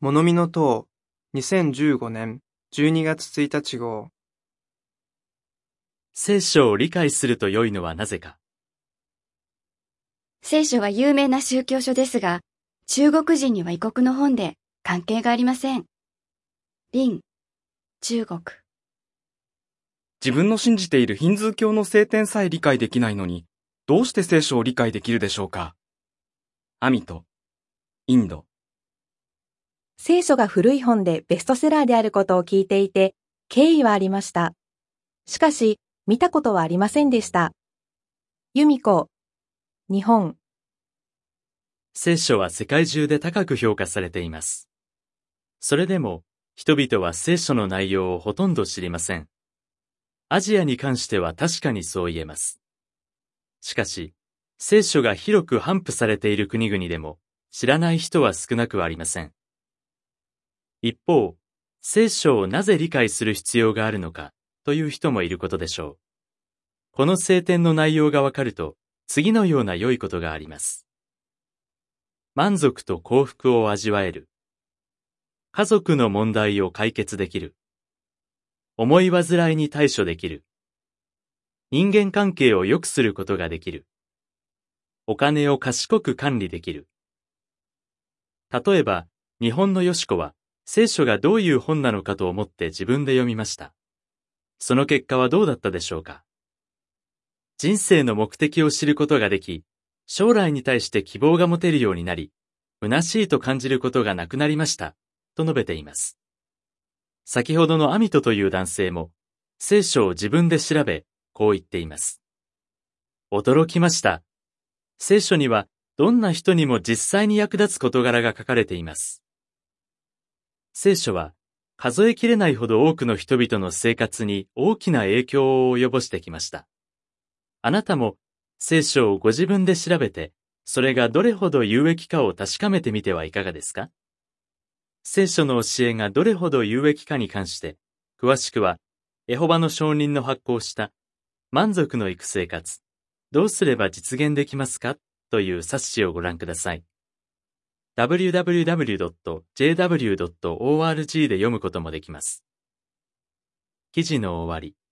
物見の塔、2015年12月1日号。 聖書を理解すると良いのはなぜか。 聖書は有名な宗教書ですが、中国人には異国の本で関係がありません。林、中国。 自分の信じているヒンズー教の聖典さえ理解できないのに、どうして聖書を理解できるでしょうか。アミト、インド。 聖書が古い本でベストセラーであることを聞いていて、敬意はありました。しかし、見たことはありませんでした。由美子、日本。 聖書は世界中で高く評価されています。それでも、人々は聖書の内容をほとんど知りません。アジアに関しては確かにそう言えます。しかし、聖書が広く頒布されている国々でも、知らない人は少なくありません。一方、聖書をなぜ理解する必要があるのかという人もいることでしょう。この聖典の内容がわかると、次のような良いことがあります。満足と幸福を味わえる。家族の問題を解決できる。思い煩いに対処できる。人間関係を良くすることができる。お金を賢く管理できる。例えば、日本のよしこは、聖書がどういう本なのかと思って自分で読みました。その結果はどうだったでしょうか。人生の目的を知ることができ、将来に対して希望が持てるようになり、虚しいと感じることがなくなりました、と述べています。先ほどのアミトという男性も、聖書を自分で調べ、こう言っています。驚きました。聖書には、どんな人にも実際に役立つ事柄が書かれています。聖書は、数えきれないほど多くの人々の生活に大きな影響を及ぼしてきました。あなたも、聖書をご自分で調べて、それがどれほど有益かを確かめてみてはいかがですか？聖書の教えがどれほど有益かに関して、詳しくは、エホバの証人の発行した、満足のいく生活、どうすれば実現できますかという冊子をご覧ください。www.jw.org で読むこともできます。記事の終わり。